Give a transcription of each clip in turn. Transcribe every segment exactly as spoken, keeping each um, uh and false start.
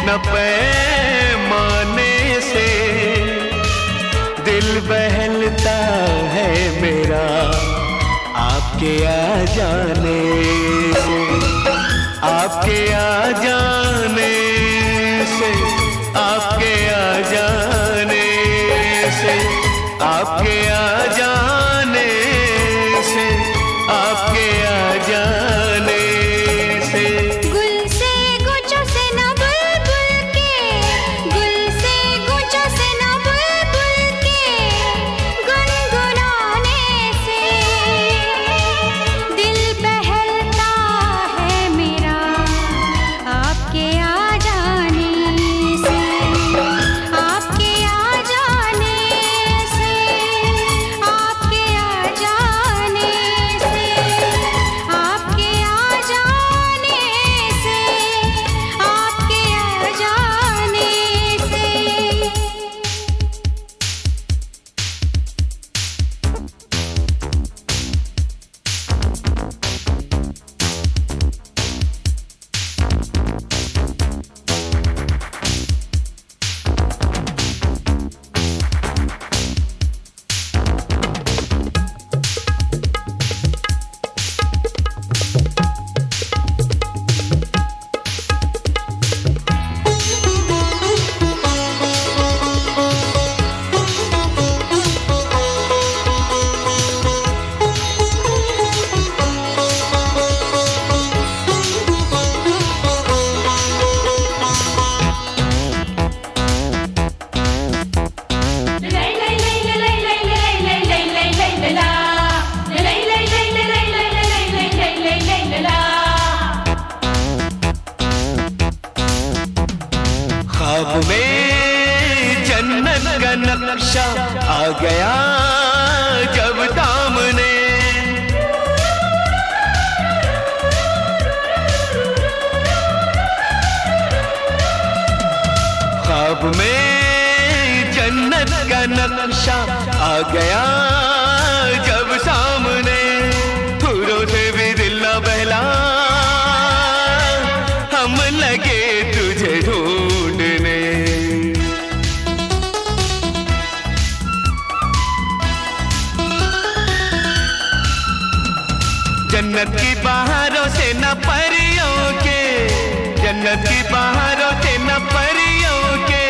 न पैमाने से दिल बहलता है मेरा आपके आ जाने से, आपके आ जाने से, आपके आ जाने से, आपके आ जाने से, आपके आ जाने से। गुल से गुच्छों से न बुलबुल के, गुल से गुच्छों से न बुलबुल के गुनगुनाने से दिल बहलता है मेरा आपके आ जाने से, आपके आ जाने से, आपके आ जाने से, आपके आ जाने से, आपके आ जाने से। ख्वाब में जन्नत का नक्शा आ गया जब दामने, ख्वाब में जन्नत का नक्शा आ गया जब सामने, फूलों से भी दिल न बहला हम लगे तुझे ढूंढने। जन्नत की बहारों से न परियों के, जन्नत की बहारों से न परियों के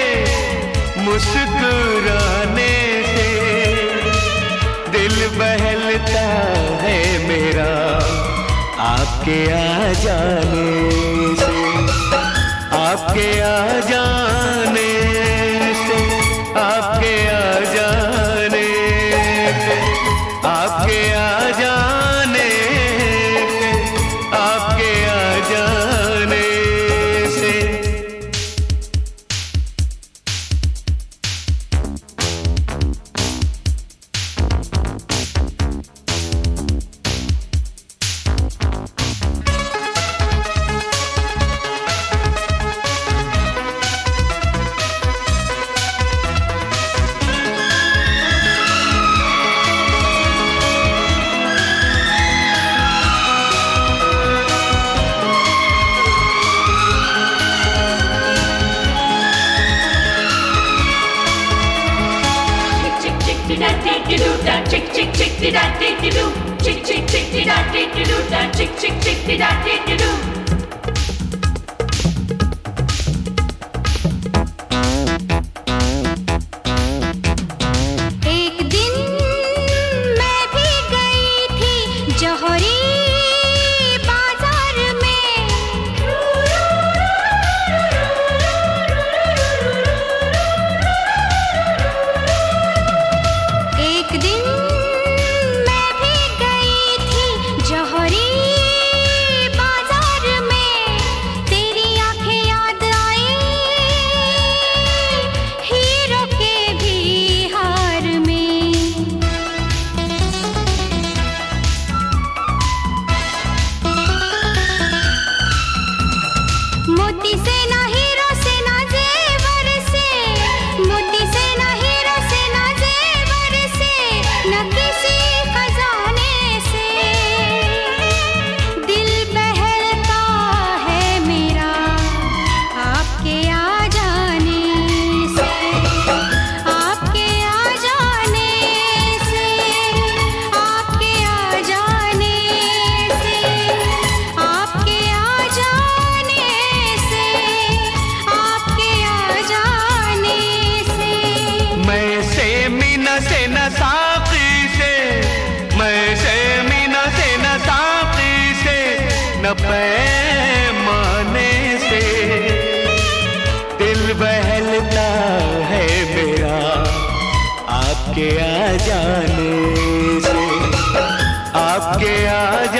मुस्कुराने से दिल बहलता है मेरा आपके आ जाने से, आपके आ जाने से, आपके आ जाने से, आपके आ जाने से, आपके आ जाने से। Chick chick chick dee da dee dee doo, chick chick chick dee da dee dee doo, da chick chick chick dee da dee dee doo. एक दिन मैं भी गई थी जौहरी बाजार में, एक दिन मैं भी गई थी जौहरी बाजार न साकी से, मैं से मीना से न साकी से, न पैमाने से। दिल बहलता है मेरा आपके आ जाने से, आपके आ